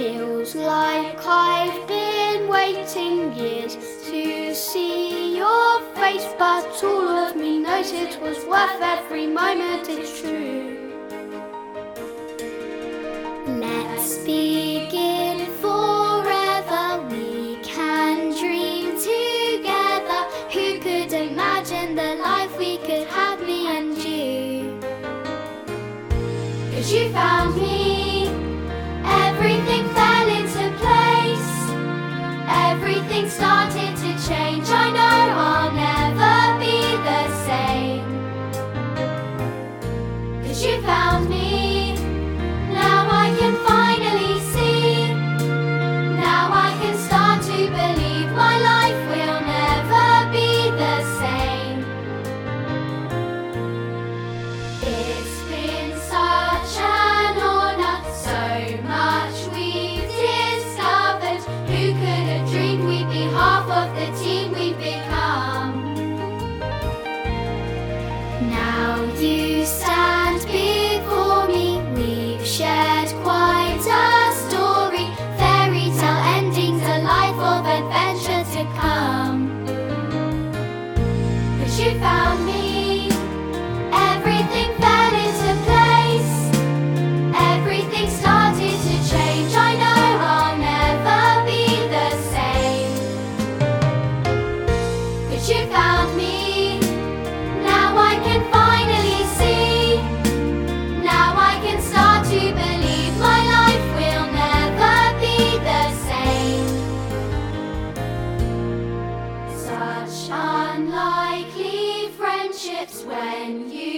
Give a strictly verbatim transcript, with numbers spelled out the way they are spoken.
Feels like I've been waiting years to see your face, but all of me knows it was worth every moment, it's true. Let's begin forever, we can dream together. Who could imagine the life we could have, me and you? 'Cause you found me, everything fell into place. Everything started to change. I know I'll never be the same. 'Cause you found me, now I can finally see. Now I can start to believe my life will never be the same. It's been such an honor, so much we've discovered. Who could have dreamed we'd be half of the team we've become? Now you stand before me, we've shared quite a story. Fairy tale endings, a life of adventure to come. 'Cause you found me, everything fell into place. Everything started to change. I know I'll never be the same. 'Cause you found me, now I can finally see. Now I can start to believe my life will never be the same. Such unlikely friendships when you